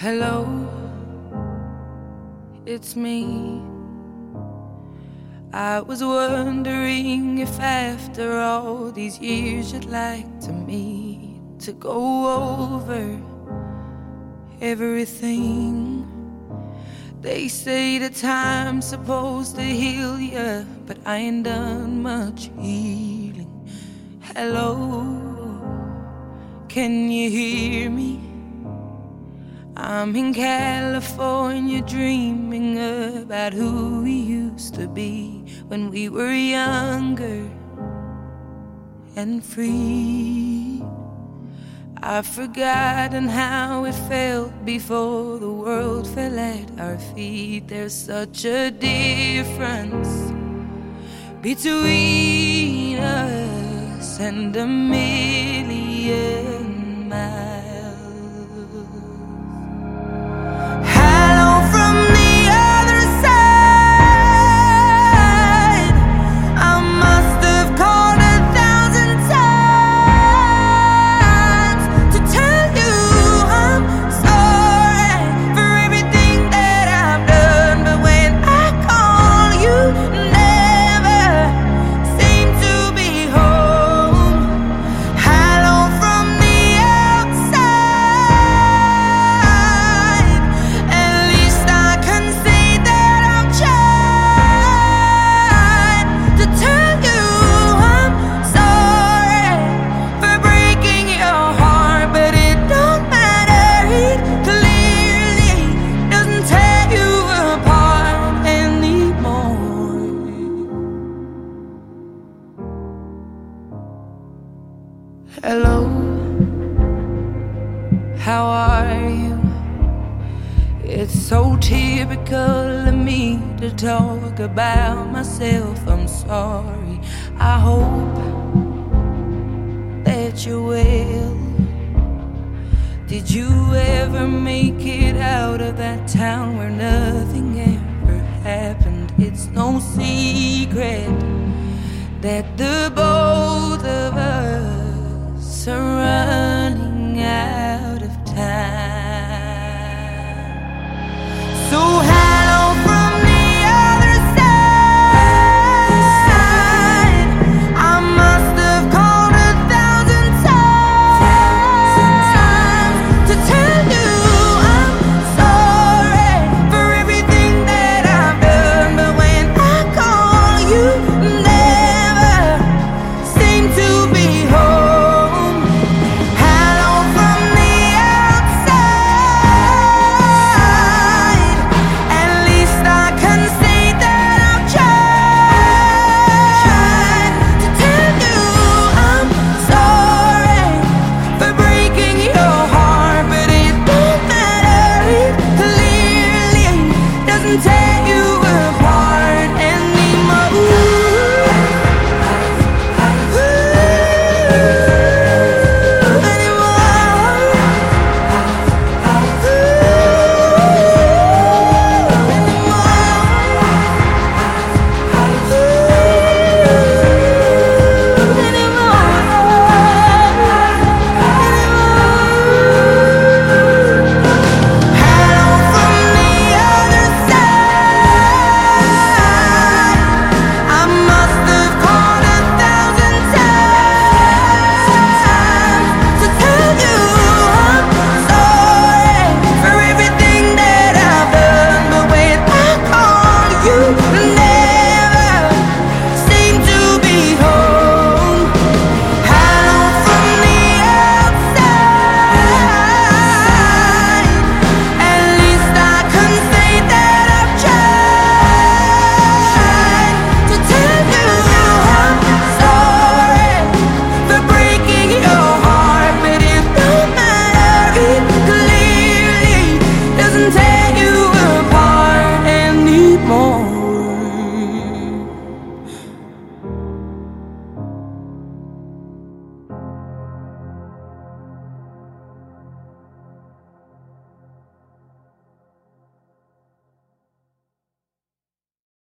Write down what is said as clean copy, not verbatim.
Hello, it's me. I was wondering if after all these years you'd like to meet to go over everything. They say the time's supposed to heal ya, but I ain't done much healing. Hello, can you hear me? I'm in California dreaming about who we used to be when we were younger and free. I've forgotten how it felt before the world fell at our feet. There's such a difference between us and a million miles. Hello, how are you? It's so typical of me to talk about myself. I'm sorry. I hope that you're well. Did you ever make it out of that town where nothing ever happened? It's no secret that the boy